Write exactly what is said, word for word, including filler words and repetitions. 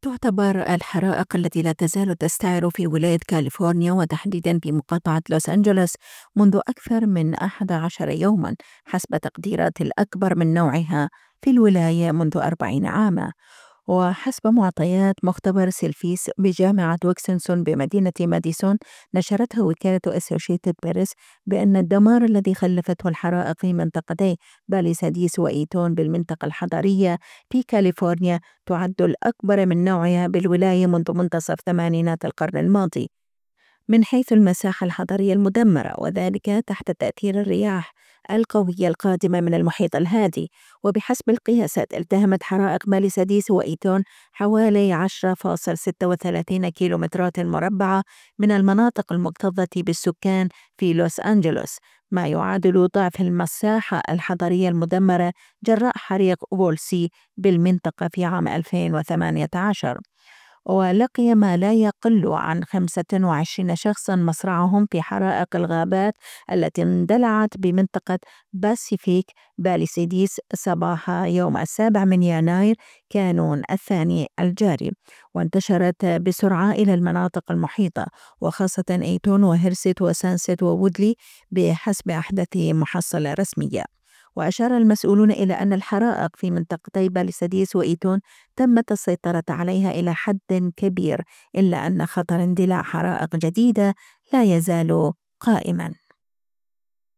تعتبر الحرائق التي لا تزال تستعر في ولاية كاليفورنيا وتحديدا في مقاطعة لوس أنجلوس منذ أكثر من أحد عشر يوما، حسب تقديرات الأكبر من نوعها في الولاية منذ أربعين عاما. وحسب معطيات مختبر سيلفيس بجامعة ويكسنسون بمدينة ماديسون، نشرتها وكالة أسوشيتد بيرس بأن الدمار الذي خلفته الحرائق في منطقتي باليساديس وإيتون بالمنطقة الحضرية في كاليفورنيا تعد الأكبر من نوعها بالولاية منذ منتصف ثمانينات القرن الماضي من حيث المساحة الحضرية المدمرة، وذلك تحت تأثير الرياح القوية القادمة من المحيط الهادي. وبحسب القياسات التهمت حرائق ماليساديس وإيتون حوالي عشرة فاصلة ستة وثلاثين كيلومترات مربعة من المناطق المكتظة بالسكان في لوس أنجلوس، ما يعادل ضعف المساحة الحضرية المدمرة جراء حريق وولسي بالمنطقة في عام ألفين وثمانية عشر. ولقي ما لا يقل عن خمسة وعشرين شخصا مصرعهم في حرائق الغابات التي اندلعت بمنطقة باسيفيك باليسيديس صباح يوم السابع من يناير كانون الثاني الجاري، وانتشرت بسرعة إلى المناطق المحيطة وخاصة إيتون وهرست وسانست وودلي بحسب أحدث محصلة رسمية. وأشار المسؤولون إلى أن الحرائق في منطقتي باليساديس وإيتون تمت السيطرة عليها إلى حد كبير، إلا أن خطر اندلاع حرائق جديدة لا يزال قائما.